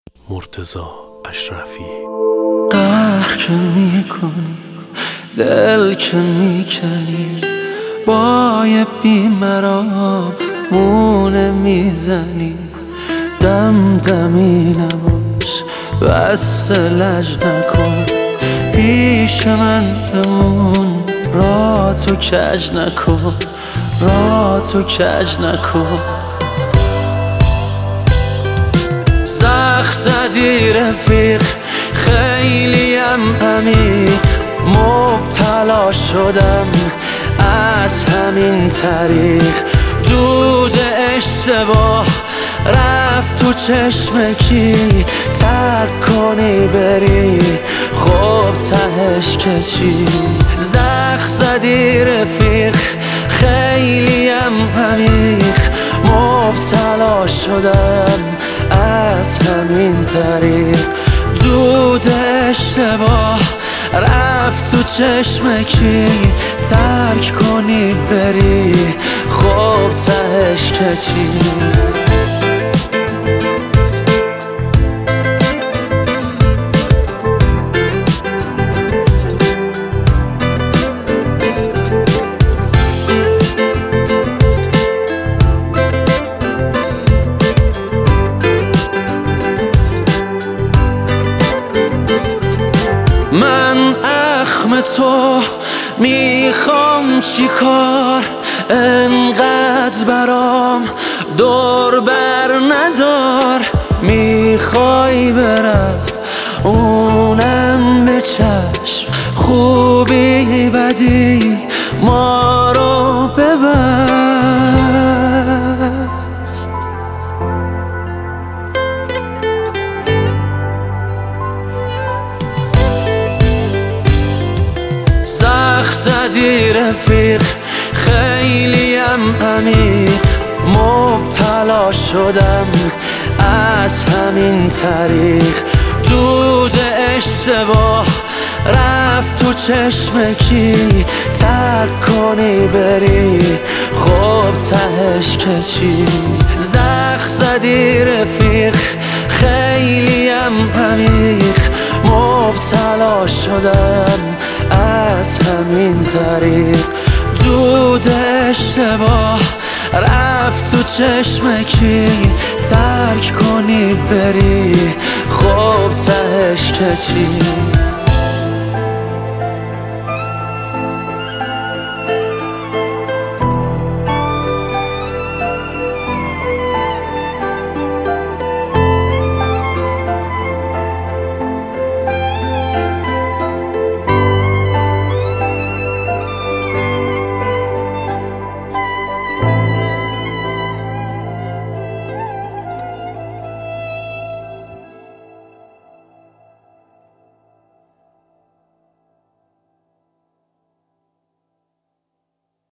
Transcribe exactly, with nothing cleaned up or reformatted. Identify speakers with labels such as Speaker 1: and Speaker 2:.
Speaker 1: مرتضی اشرفی.
Speaker 2: قهر که میکنی، دل که میکنی، با یه بیمرام مونه میزنی. دم دمی نباش، بس لج نکن، پیش من بمون، را تو کج نکن، را تو کج نکن. زخم زدی رفیق، خیلیم عمیق، مبتلا شدم از همین طریق. دود اشتباه رفت تو چشم کی، ترک کنی بری خب تهش که چی. زخم زدی رفیق، خیلیم عمیق، مبتلا شدم از همین طریق. دود اشتباه رفت تو چشم کی، ترک کنی بری خب تهش که چی. من اخم تو میخوام چی کار، انقدر برام دور بر ندار. میخوای برم اونم به چشم، خوبی بدی ما رو ببر. زخم زدی رفیق، خیلیم عمیق، مبتلا شدم از همین طریق. دود اشتباه رفت تو چشم کی، ترک کنی بری خب تهش که چی. زخم زدی رفیق، خیلیم عمیق، مبتلا شدم از همین طریق. دود اشتباه رفت تو چشم کی، ترک کنی بری خب تهش که چی.